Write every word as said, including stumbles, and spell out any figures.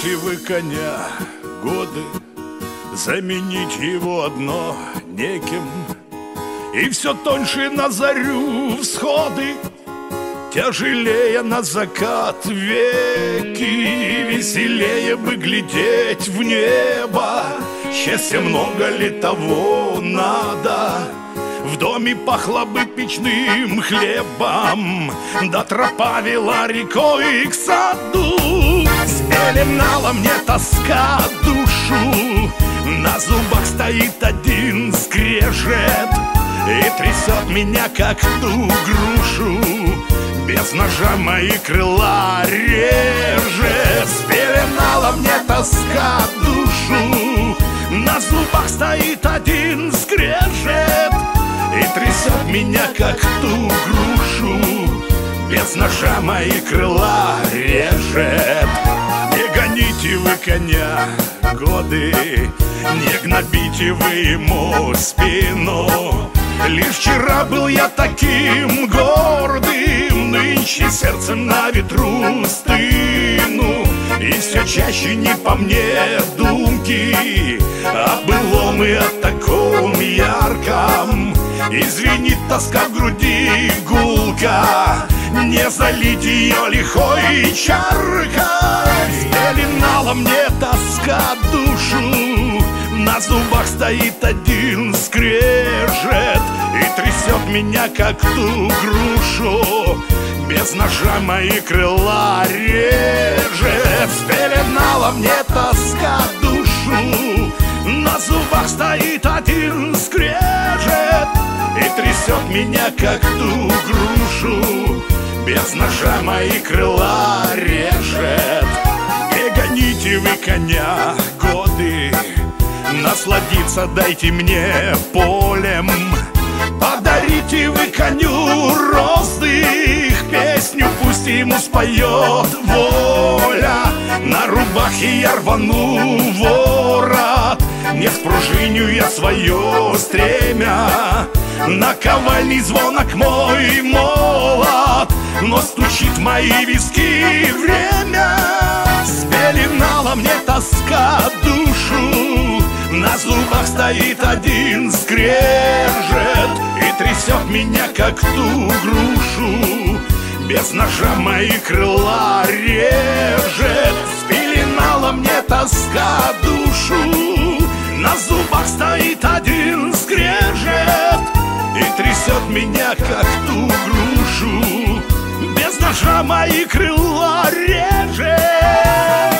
гоните вы коня, годы, заменить его одно неким. И все тоньше на зарю всходы, тяжелее на закат веки. Веселее бы глядеть в небо, счастья много ли того надо? В доме пахло бы печным хлебом, да тропа вела рекой к саду. Спеленала мне тоска душу, на зубах стоит один скрежет и трясет меня, как ту грушу. Без ножа мои крыла режет. Спеленала мне тоска душу, на зубах стоит один скрежет и трясет меня, как ту грушу. Без ножа мои крыла режет. Не гоните вы коня, годы, не гнобите вы ему спину. Лишь вчера был я таким гордым, нынче сердцем на ветру стыну. И все чаще не по мне думки о былом и о таком ярком. Извинит тоска в груди гулка, не залить ее лихой чаркой. Спеленала мне тоска душу, на зубах стоит один скрежет и трясет меня, как ту грушу. Без ножа мои крыла режет. Спеленала мне тоска душу, на зубах стоит один скрежет и трясет меня, как ту грушу. Без ножа мои крыла режет. Не гоните вы коня, годы, насладиться дайте мне полем. Подарите вы коню роздых, песню пусть ему споет воля. На рубахе я рвану ворот, не спружиню я свое стремя. Наковальный звонок мой молот, но стучит в мои виски время. Спеленала мне тоска душу, на зубах стоит один скрежет и трясет меня, как ту грушу. Без ножа мои крыла режет. Спеленала мне тоска душу, на зубах стоит один скрежет и трясет меня, как ту грушу. Без ножа мои крыла режет.